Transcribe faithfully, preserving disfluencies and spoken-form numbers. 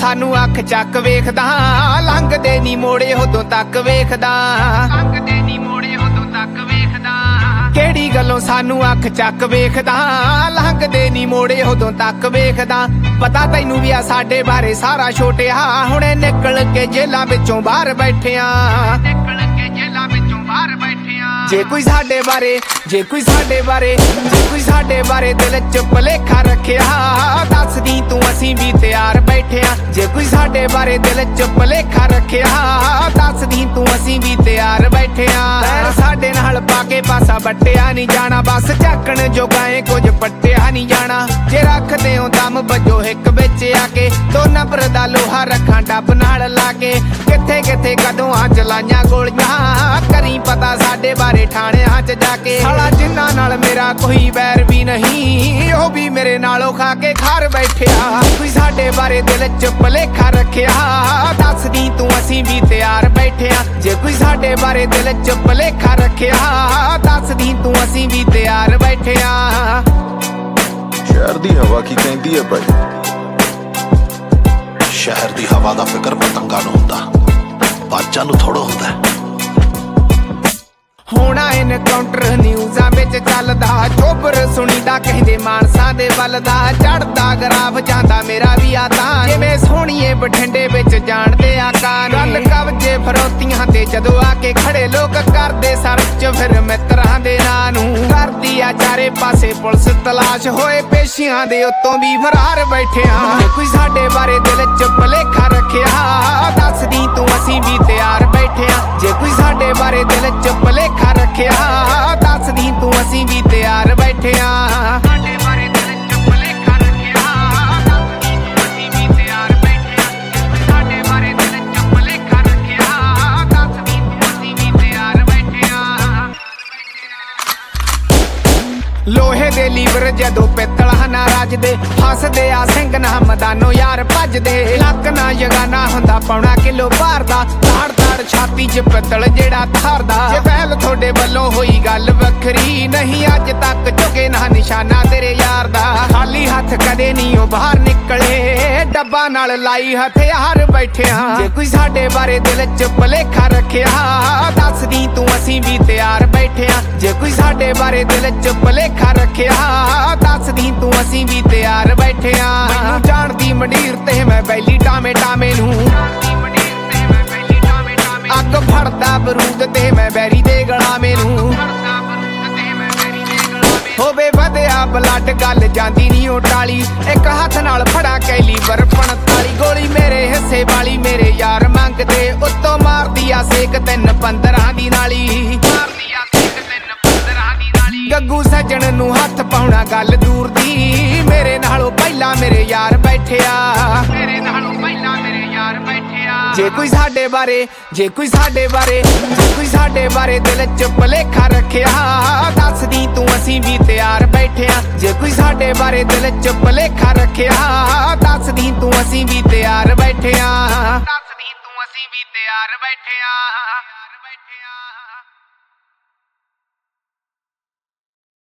सानू अख चक वेखदा, लंघदे नी मोड़े उदों तक वेखदा, लंघदे नी मोड़े उदों तक वेखदा। केड़ी गल्लों सानू अख चक वेखदा, लंघदे नी मोड़े उदों तक वेखदा। पता तैनू भी आ साडे बारे सारा छोटिया, हुणे निकल के जेलां विचों बाहर बैठिया, निकल के जेलां विचों बाहर बैठिया। जे कोई साडे बारे जे कोई साडे बारे जे कोई साडे बारे दिल च भलेखा रखिया, दस दी तू असीं भी तैयार बैठिया। जे कोई साडे बारे दिल च भलेखा रखिया, दस दी तू असीं भी तैयार बैठिया। साडे नाल पाके पासा बट्टिया नहीं जाना, बस झाकण जोगाए कुछ पट्टिया नहीं जाना। जे रखदे हो दम बजो हिक विच आके, दो नंबर दा लोहा रखां डब नाल लाके। किथे किथे कदों आ चलाइयां गोलियां, करी पता साडे बारे ठाणियां च जाके। साला जिन्हां नाल मेरा कोई वैर भी नहीं, ओ भी मेरे नालों खा के खार बैठिया। कोई साडे बारे दिल च भलेखा रखिया, दस दी तू असीं भी तैयार बैठिया। जे कोई साडे बारे दिल च भलेखा रखिया, दस दी तू असीं भी तैयार बैठिया। शहर दी हवा की कहंदी है भाई, शहर दी हवा दा फिकर पतंगा नूं हुंदा, बाजां नूं थोड़ा हुंदा। होना एनकाउंटर न्यूज़ां विच चलदा, चोबर सुणीदा कहंदे मानसा दे वलदा। चढ़दा ग्राफ जांदा मेरा भी आता, जिवें सोहणीए बठिंडे विच जाणदे आका। गल कब्जे फरौतियां ते जदों आके खड़े लोक करदे सर्च, फिर मित्रां दे नां नूं करदी आ चारे पासे पुलिस तलाश। होए पेशियां दे उत्तों भी फरार बैठिया। जे कोई साडे बारे दिल च भलेखा रखिया, दस दी तू असीं भी तैयार बैठिया। जे कोई साडे बारे दिल च भलेखा रखिया, दस दी तू असीं भी तैयार बैठिया। साडे बारे दिल च भलेखा रखिया, दस दी तू असीं भी तैयार बैठिया। साडे बारे दिल च भलेखा रखिया, दस दी तू असीं भी तैयार बैठिया। लोहे दे लीवर जदों पित्तला ना रजदे, हसदे आ सिंह ना मदानो यार भजदे। लक ना जगाना हुंदा पौना किलो भार दा, ताड़ ताड़ छाती च पित्तल जेड़ा थारदा। जे पहल थोड़े वल्लों होई गल वखरी, नहीं अज तक झुके ना निशाना तेरे यार दा। खाली हथ कदे नहीं ओ बाहर निकले, डब्बा नाल लाई हथियार बैठिया। जे कोई साडे बारे दिल च भलेखा रखिया, दस दी तू असीं भी तैयार बैठिया। जे कोई साडे बारे दिल च भलेखा रखिया, दस दी तू असीं भी तैयार बैठिया। मैनूं जाणदी मंडीर ते मैं बैली टामे टामे नूं, अग फड़दा बरूद ते मैं बैरी दे गलामे नूं। होवे वधिया ब्लड गल जांदी नी ओ टाली, एक हथ नाल फड़ा कैली बरपण ताली। गोली मेरे हिस्से वाली मेरे यार मंगदे, उत्तों मारदी आ सेक तिन पंद्रह दी नाली। गग्गू सज्जण नूं हथ पाउणा गल दूर दी, मेरे नालों पहला मेरे यार बैठिया। मेरे नालों पहला मेरे यार बैठिया। जे कोई साडे बारे जे कोई साडे बारे जे कोई साडे बारे दिल च भलेखा रखिया, दस दी तू असीं भी तैयार बैठिया। जे कोई साडे बारे दिल च भलेखा रखिया, दस दी तू असीं भी तैयार बैठिया। दस दी तू असीं भी तैयार बैठिया।